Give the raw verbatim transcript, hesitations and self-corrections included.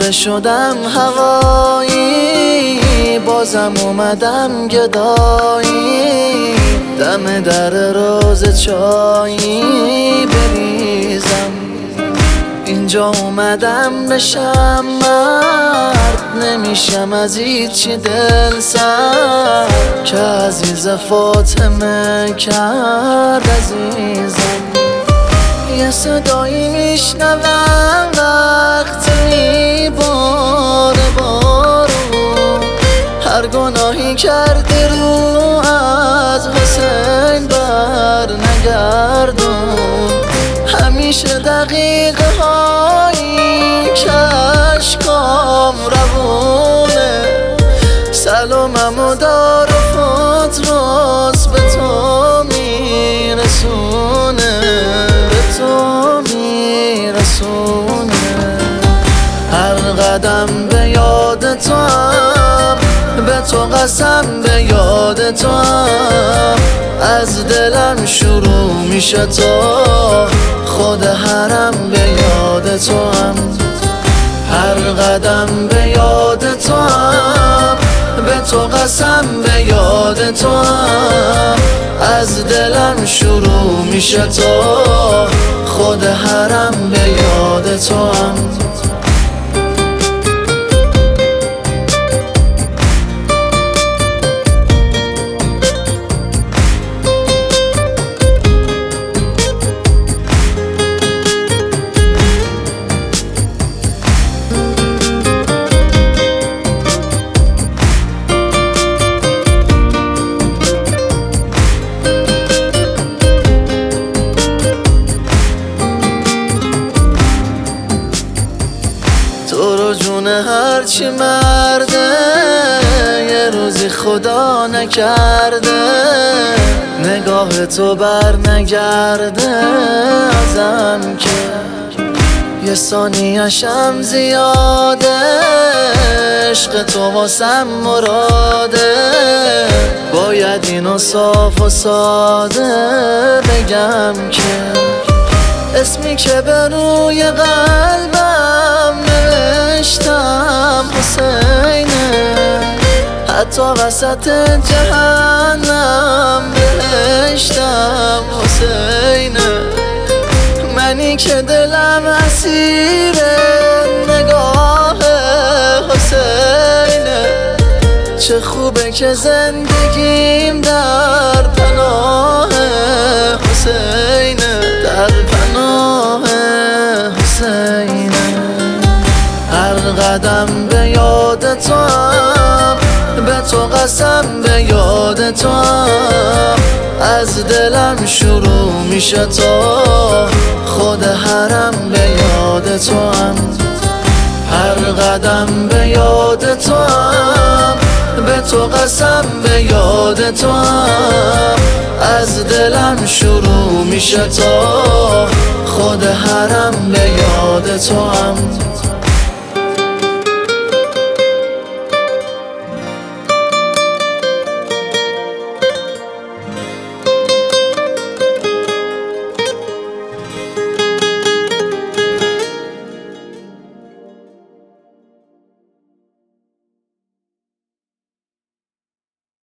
مرده شدم هوایی، بازم اومدم گدایی، دم در روز چایی بریزم. اینجا اومدم بشم مرد، نمیشم از هیچی دل سرد که عزیز فاطمه کرد عزیزم. یه صدایی میشنوم وقتی میباره بارون، هر گناهی کردی رو از حسین بر نگردون. همیشه دقیقه هایی کشکام روونه، سلامم و دار و فطراس به تو میرسونه، به تو میرسونه. هر قدم به یاد تو هم، به تو قسم به یاد تو هم، از دلم شروع میشه تا خود حرم به یاد تو هم. هر قدم به یاد تو هم، به تو قسم به یاد تو هم، از دلم شروع میشه تا خود حرم به یاد تو هم. تو رو جون هرچی مرده یه روزی خدا نکرده، نگاه تو بر نگرده ازم که یه ثانیه‌شم زیاده. عشق تو واسم مراده، باید اینو صاف و ساده بگم که اسمی که به روی قلبم نوشتم حسینه، حتی وسط جهنم بهشتم حسینه. منی که دلم اسیر نگاه حسینه، چه خوبه که زندگیم در پناه حسینه، در پناه حسینه. هر قدم به یاد تو هم، به تو قسم به یاد تو هم، از دلم شروع میشه تا خود حرم به یاد تو هم. هر قدم به یاد تو هم، به تو قسم به یاد تو هم، از دلم شروع میشه تا خود حرم به یاد تو هم.